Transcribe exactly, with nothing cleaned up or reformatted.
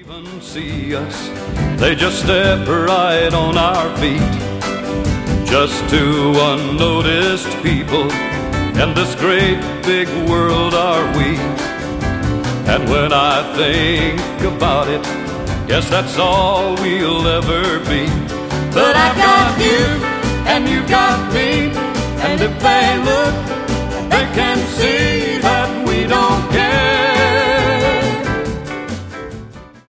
Even see us, they just step right on our feet. Just two unnoticed people in this great big world are we. And when I think about it, guess that's all we'll ever be. But I've got you, and you've got me, and if they look